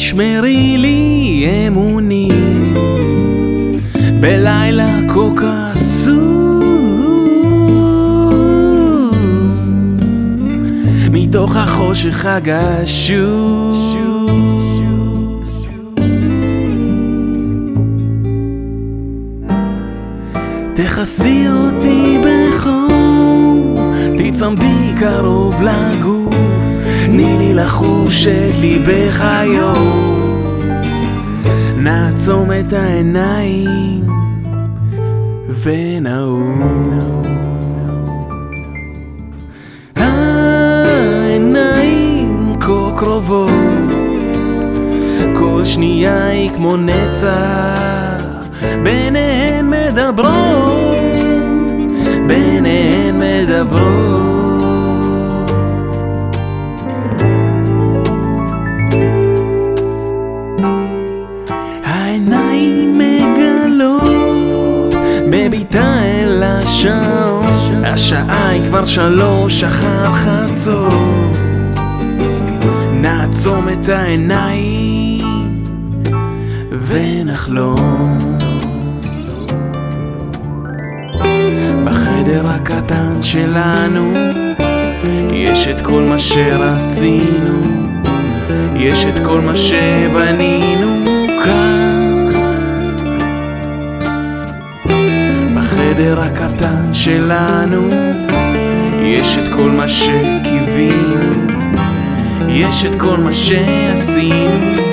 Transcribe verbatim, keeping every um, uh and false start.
תשמרי לי אמונים בלילה כה קסום, מתוך החושך הגשום. תכסי אותי בחום, תצמדי קרוב לגוף, תני לי לחוש את ליבך היום. נעצום את העיניים ונעוף. העיניים כה קרובות, כל שנייה היא כמו נצח, ביניהן מדברות, ביניהן מדברות. העיניים מגלות בביטה אל השעון, השעה היא כבר שלוש אחר חצות. נעצום את העיניים ונחלום. בחדר הקטן שלנו יש את כל מה שרצינו, יש את כל מה שבנינו כאן. בחדר הקטן שלנו יש את כל מה שקיווינו, יש את כל מה שעשינו.